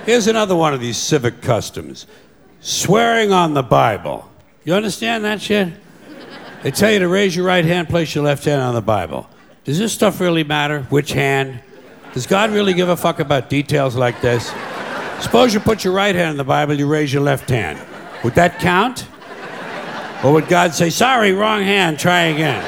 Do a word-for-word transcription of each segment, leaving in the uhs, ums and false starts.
Here's another one of these civic customs. Swearing on the Bible. You understand that shit? They tell you to raise your right hand, place your left hand on the Bible. Does this stuff really matter? Which hand? Does God really give a fuck about details like this? Suppose you put your right hand on the Bible, you raise your left hand. Would that count? Or would God say, sorry, wrong hand, try again?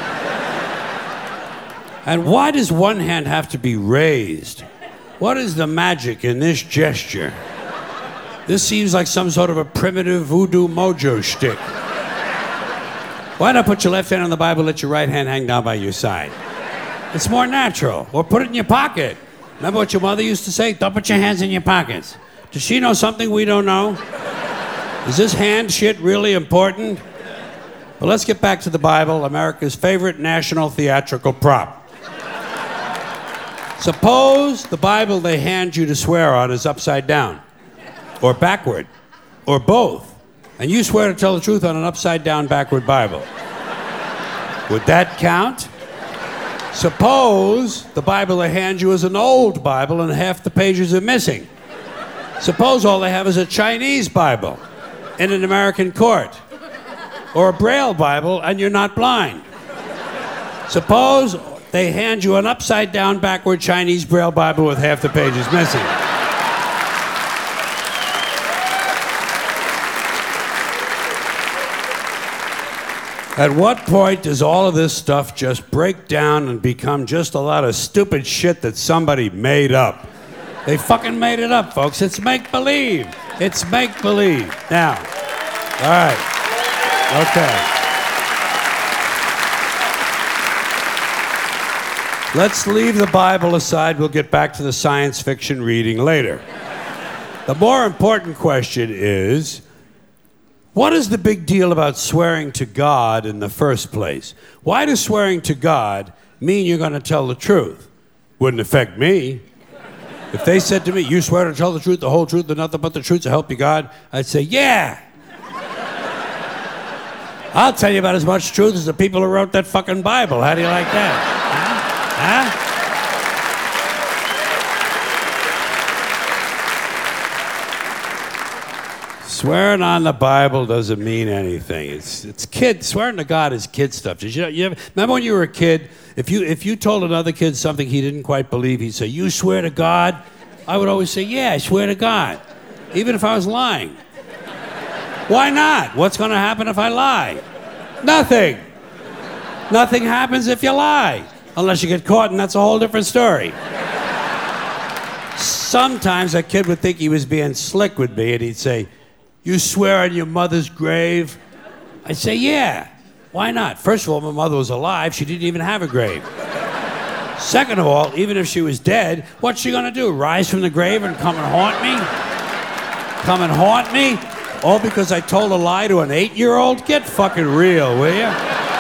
And why does one hand have to be raised? What is the magic in this gesture? This seems like some sort of a primitive voodoo mojo shtick. Why not put your left hand on the Bible, let your right hand hang down by your side? It's more natural. Or put it in your pocket. Remember what your mother used to say? Don't put your hands in your pockets. Does she know something we don't know? Is this hand shit really important? Well, let's get back to the Bible, America's favorite national theatrical prop. Suppose the Bible they hand you to swear on is upside down, or backward, or both. And you swear to tell the truth on an upside-down, backward Bible. Would that count? Suppose the Bible they hand you is an old Bible and half the pages are missing. Suppose all they have is a Chinese Bible in an American court, or a Braille Bible and you're not blind. Suppose they hand you an upside-down, backward Chinese Braille Bible with half the pages missing. At what point does all of this stuff just break down and become just a lot of stupid shit that somebody made up? They fucking made it up, folks. It's make-believe. It's make-believe. Now, all right. Okay. Let's leave the Bible aside. We'll get back to the science fiction reading later. The more important question is, what is the big deal about swearing to God in the first place? Why does swearing to God mean you're going to tell the truth? Wouldn't affect me. If they said to me, you swear to tell the truth, the whole truth, and nothing but the truth to help you God, I'd say, yeah. I'll tell you about as much truth as the people who wrote that fucking Bible. How do you like that? Huh? Huh? Swearing on the Bible doesn't mean anything. It's it's kid. Swearing to God is kid stuff. Did you, you ever, remember when you were a kid? If you if you told another kid something he didn't quite believe, he'd say, "You swear to God?" I would always say, "Yeah, I swear to God," even if I was lying. Why not? What's going to happen if I lie? Nothing. Nothing happens if you lie, unless you get caught, and that's a whole different story. Sometimes a kid would think he was being slick with me, and he'd say, "You swear on your mother's grave?" I'd say, yeah. Why not? First of all, my mother was alive. She didn't even have a grave. Second of all, even if she was dead, what's she gonna do? Rise from the grave and come and haunt me? Come and haunt me? All because I told a lie to an eight-year-old? Get fucking real, will ya?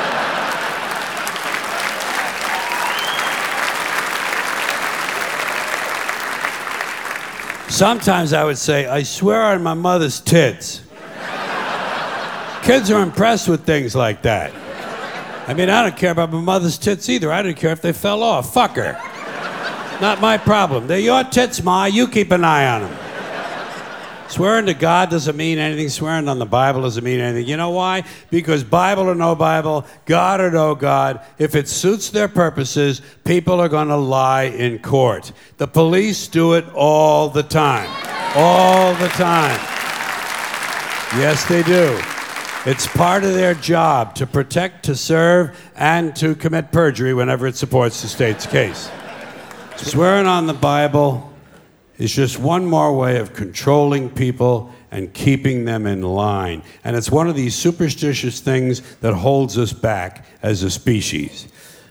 Sometimes I would say, I swear on my mother's tits. Kids are impressed with things like that. I mean, I don't care about my mother's tits either. I don't care if they fell off. Fuck her. Not my problem. They're your tits, Ma. You keep an eye on them. Swearing to God doesn't mean anything. Swearing on the Bible doesn't mean anything. You know why? Because Bible or no Bible, God or no God, if it suits their purposes, people are going to lie in court. The police do it all the time. All the time. Yes, they do. It's part of their job to protect, to serve, and to commit perjury whenever it supports the state's case. Swearing on the Bible is just one more way of controlling people and keeping them in line. And it's one of these superstitious things that holds us back as a species.